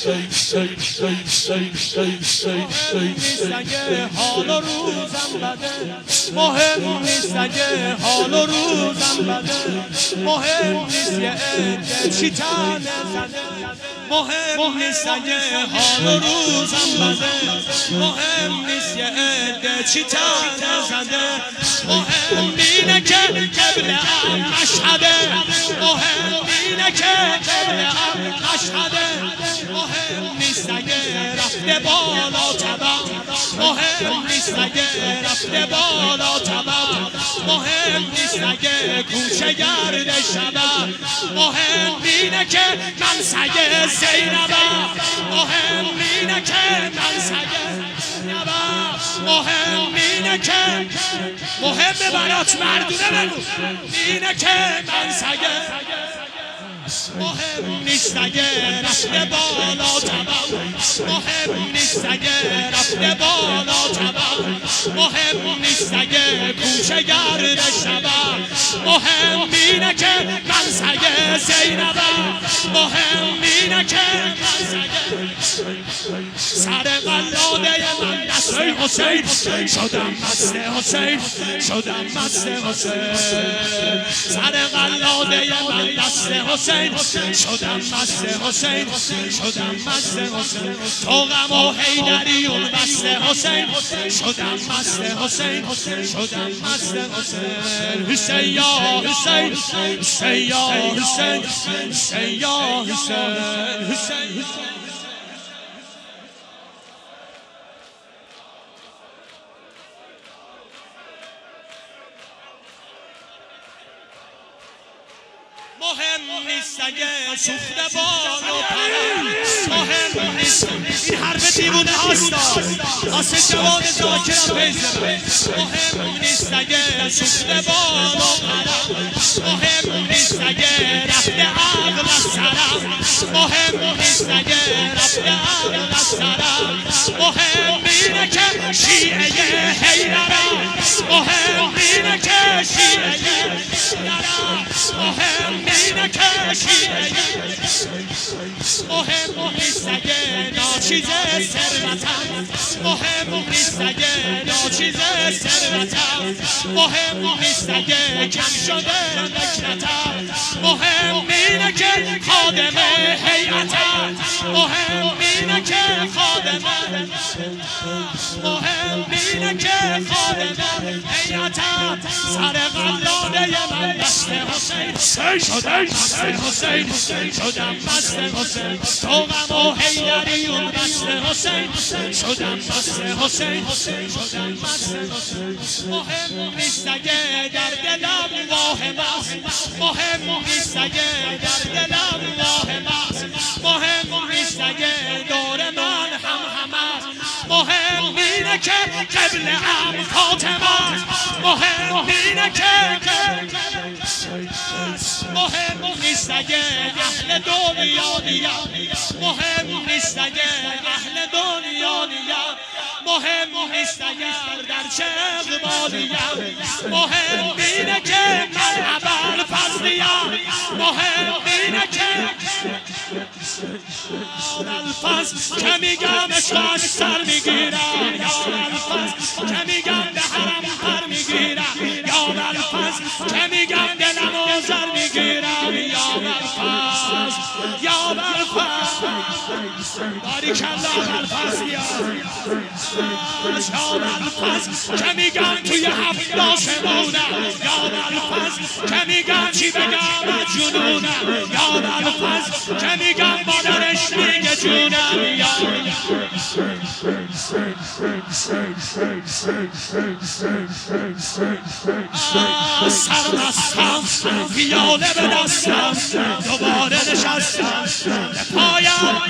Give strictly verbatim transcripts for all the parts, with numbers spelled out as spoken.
نیست اگه حال و روزم بده، مهم نیست اگه حال و روزم بده، مهم نیست یه عده چی تنه زده، مهم نیست اگه حال و روزم بده، مهم نیست یه عده چی تنه زده، مهم اینه که قبله‌ام مشهده، مهم اینه که قبله‌ام مشهده، مهم نیست اگه رفته بالا طبع، مهم نیست اگه رفته بالا طبع، مهم نیست اگه کوچه گرد شبع، مهم اینه که من سگه زینبم، مهم اینه که من سگه زینبم، مهم اینه که مهمه برات مردونه بگو، اینه که من سگه، مهم نیست اگه رفته بالا طبع، مهم نیست اگه رفته بالا طبع، مهم نیست اگه کوچه گرد شبع، مهم اینه که من سگه زینبم، مهم اینه که من سگه سر قلاده من دست حسین، شدم مست حسین، شدم مست حسین، سر قلاده من دست حسین، شدم مست حسین، شدم مست حسین، تو غم و حیدریون مست حسین، شدم مست حسین، شدم مست حسین، حسین یا حسین، حسین یا حسین، حسین یا حسین، حسین مهم نیست اگه سوخته بال و پرم، مهم نیست این حرف دیوونه هاستا آسه جواد زاکرم بیزم، مهم نیست اگه سوخته بال و پرم، مهم نیست اگه رفته عقل از سرم، مهم نیست اگه رفته عقل از سرم، مهم اینه که شیعه حیدرم، مهم اینه که شیعه حیدرم، مهم اینه که شیعه، مهم نیست اگه ناچیز ثروتم، مهم نیست اگه ناچیز ثروتم، مهم نیست اگه کم شده نکرتم، مهم اینه که خادم هیئتم، مهم اینه که خادم، مهم اینه که خادم هیئتم، سر قلاده من دست حسین، شدم مست حسین، شدم مست حسین، تو غم و حیدریون مست حسین، شدم مست حسین، شدم مست حسین، مهم نیست اگه در دلم واهم است، مهم نیست اگه در دلم واهم است، مهم نیست اگه دور من هم هم است، مهم اینه که قبله‌ام فاطمه است، مهم اینه که مهم نیست اگه اهل دنیا دیم، مهم نیست اگه اهل دنیا دیم، مهم نیست اگر در چه اقبالیم، مهم اینه که من ابوالفضلیم، مهم اینه که ابوالفضل که میگم اشکاش سر میگیرم، یا ابوالفضل که میگم به حرم پر میگیرم، یا ابوالفضل که میگم دلم و زر میگیرم، یا ابوالفضل، یا ابوالفضل، باریکالله ابوالفضل، یا ابوالفضل که میگم توی هفت شمونم، یا ابوالفضل که میگم چی بگم از جنونم، یا ابوالفضل که میگم مادرش میگه جونم، یا سرمستم پیاله به دستم، دوباره نشستم به پایم،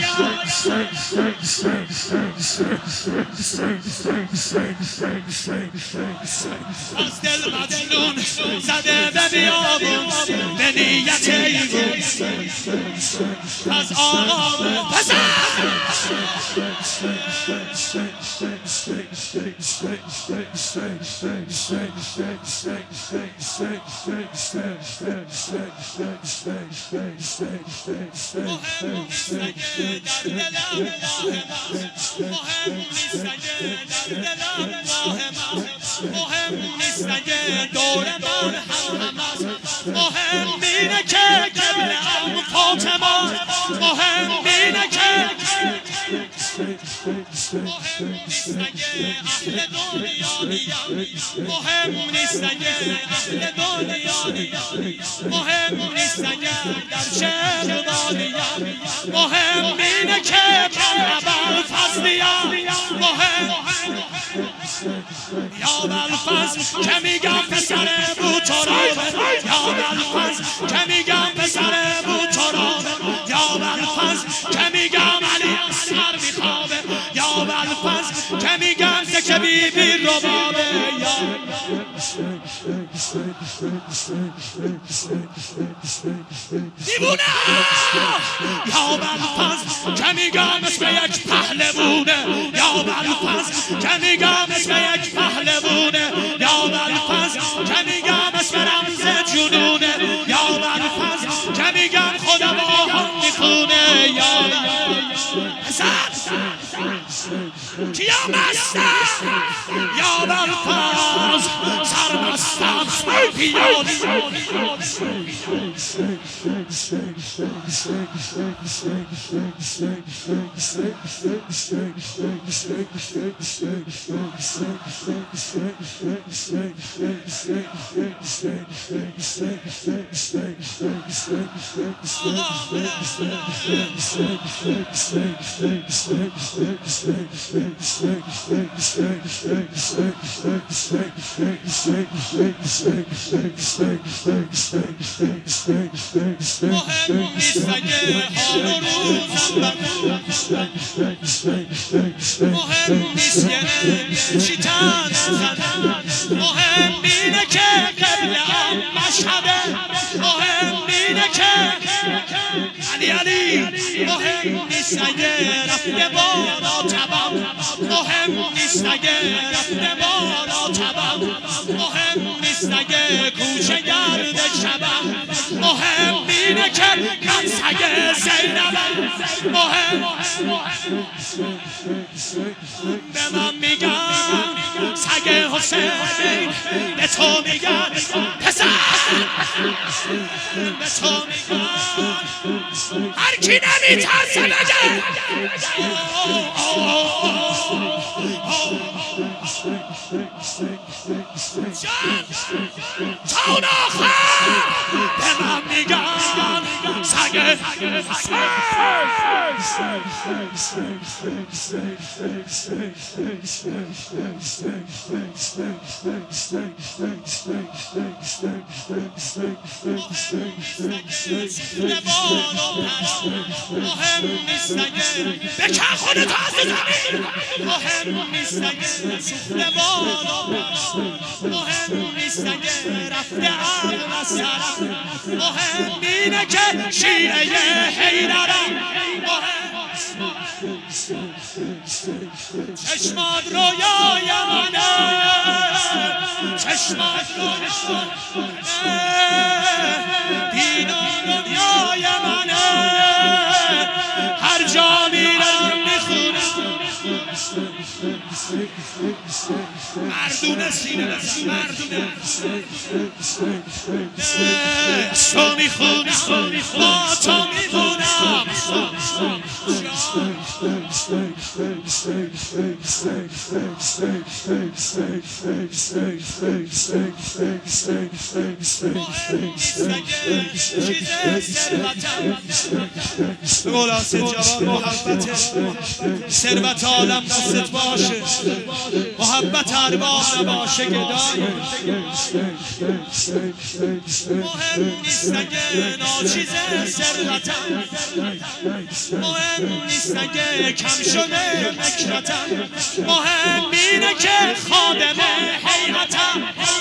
از دل مجنون زده به بیابون به نیت ایمون، از آقا پسر مهم نیست اگه دور من هم هست مهم اینه که قبل ام فاطمه مهم اینه که مهم نیست اگه اهل دنیا نیم مهم نیست اگه اهل دنیا نیم مهم نیست اگه در چه دانیم مهم اینه که من ابوالفضلیم مهم یا ابوالفضل که میگم پسر بوترابه یا ابوالفضل که میگم پسر بوترابه یا ابوالفضل که میگم علی اصغر میخوابه یا ابوالفضل که میگم که بی بی ربابه یا دیوونه یا ابوالفضل که میگم اسم یک پهلوونه یا ابوالفضل که میگم اسم یک پهلوونه یا ابوالفضل که میگم اسم رمز جنونه یا ابوالفضل که میگم خدا با هم میخونه یا حسن کیا مستم یا ابوالفضل سرمستم پیالی مهم نیست اگه حال و روزم بده مهم نیست یه چی تن زدم مهم اینه که قبل ام مشهده مهم اینه که علی علی مهم نیست اگه رفته بالا تبم مهم نیست اگه رفته بالا تبم مهم نیست اگه کوچه گرد شبم مهم اینه که من سگ زینبم مهم به من میگن سگ حسین به تو میگن پسر به تو میگن هر کی نمیترسه بگه تا اون آخر به من میگن سگ مهم نیست اگه بکن خودت از زمین مهم نیست اگه سفره بالا مهم نیست اگه رفته عقل از سرم مهم اینه که شیعه حیدرم مهم چشمات رویای منه چشمات رویای دین و دنیای منه هر جا میرم میخونم مردونه سینه مردونه تو میخونم با تو میمونم مولا سید جوان محبت ثروت عالم دستت باشه محبت ارباب نباشه گدای مهم نیست اگه ناچیزه ثروتم مهم نیست اگه کم شده فکرتم مهم اینه که خادم حیرتم